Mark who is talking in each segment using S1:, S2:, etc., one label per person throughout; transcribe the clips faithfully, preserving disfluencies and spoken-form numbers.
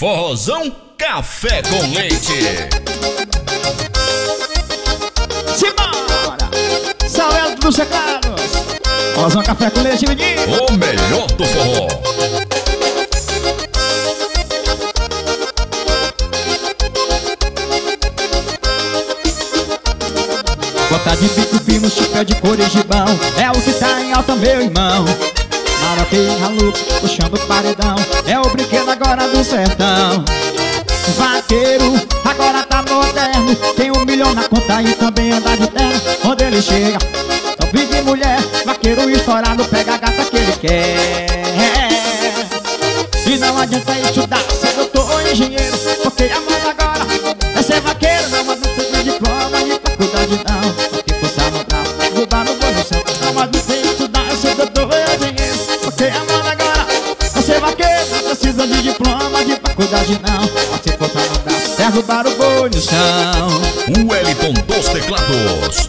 S1: Forrozão Café com Leite.
S2: Simbora! Salve do Zé Carlos. Forrozão Café com Leite, menino.
S1: O melhor do forró.
S2: Bota de bico fino, chupé de corujibão, é o que tá em alta, meu irmão. Maroquinha louca, puxando o paredão, é o brinquedo agora do sertão. Vaqueiro, agora tá moderno, tem um milhão na conta e também anda de terno. Onde ele chega, só vive mulher, vaqueiro estourado, pega a gata que ele quer. E não adianta estudar, ser doutor ou engenheiro, porque a moda agora é ser vaqueiro. Não adianta ter diploma de faculdade não, porque forçar no braço, derrubar no boi no chão. Não adianta estudar, ser doutor ou engenheiro, porque a moda agora é ser vaqueiro. Não precisa de diploma de faculdade não, porque forçar no braço, derrubar o boi no chão.
S1: O Wellington dos teclados.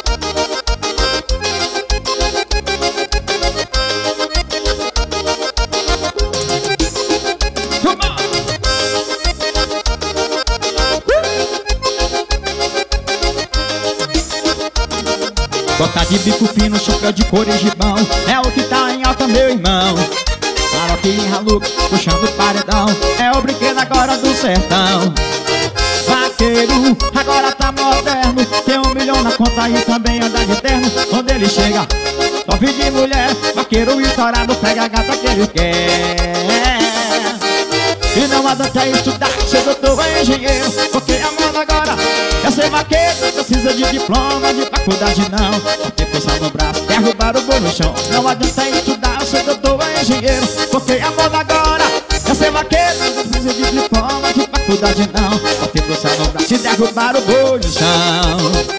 S2: Bota de bico fino, chapéu de corujibão, é o que tá em alta, meu irmão. Maroquinha louca, puxando o paredão, é o brinquedo agora do sertão. Vaqueiro, agora tá moderno, tem um milhão na conta e também anda de terno. Onde ele chega, só vive de mulher, vaqueiro estourado, pega a gata que ele quer. E não adianta estudar, ser doutor ou engenheiro, porque a moda agora é ser vaqueiro. Não precisa de diploma de faculdade não, porque força no braço, derrubar o boi no chão. Não adianta estudar, ser doutor ou engenheiro, porque a moda agora é ser vaqueiro. Não precisa de diploma de faculdade não, porque força no braço, derrubar o boi no chão.